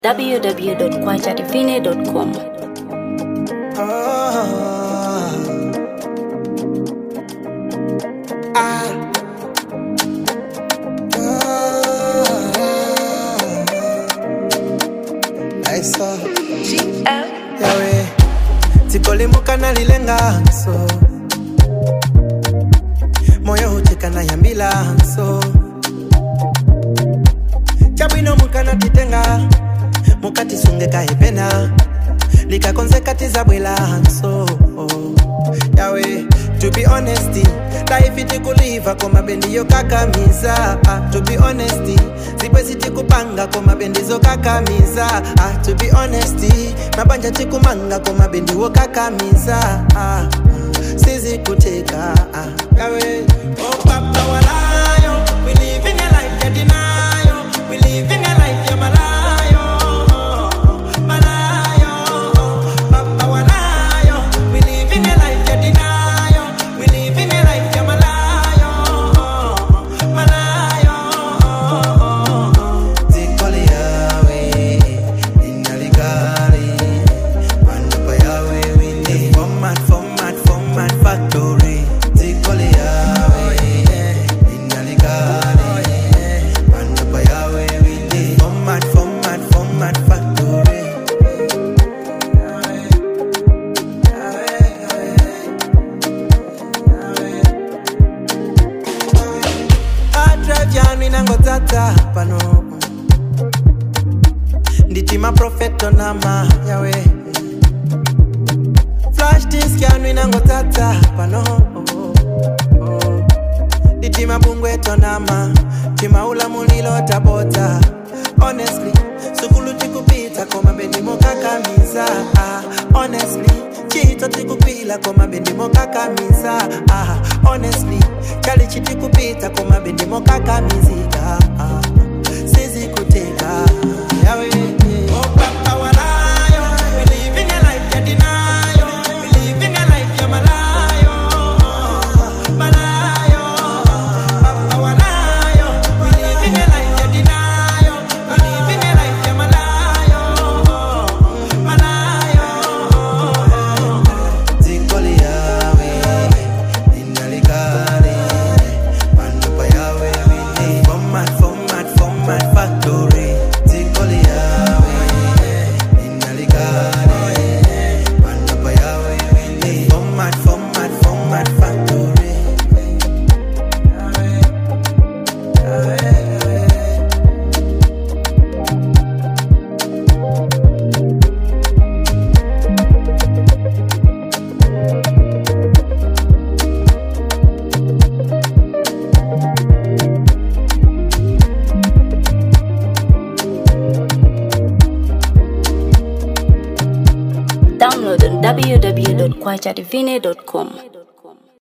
www.kwachatifine.com. Yawe tikolimuka na lilenga so moyo hucheka na yambila so chabwino mukana titenga mukati sunge kahepena likakonze kati zabwela so Yawe to be honesty life itikuliva kwa mabendi yo kakamiza to be honesty zipwezi tikupanga kwa mabendi zo kakamiza to be honesty mabanja tikumanga kwa mabendi wo kakamiza sizi kuteka Yawe oh papa walayo we live in a life ya denial we live in a life ya malayo papa walayo we live in a life ya denial we live in a life ya malayo zikoli yawe inaligari manupa yawe windi format factory zikoli yawe inaligari manupa yawe windi format factory Jani nango tata pano nditima profeto nama Yawe flash disk yanu nango tata pano nditima bungweto nama tima ula mulilo tabota honestly sukulu tikupita koma bendi mokakamiza honestly chito tikupila koma bendi mokakamiza honestly kali chiti kupita koma bendi mokakamizika sizi kuteka Yawe oh papa walayo we live in a life ya denial we live in a life ya malayo papa walayo we live in a life ya denial we live in a life ya malayo zikoli yawe inaligari format factory zikoli yawe inaligari manupa yawe windi format factory Download on www.kwachatifine.com.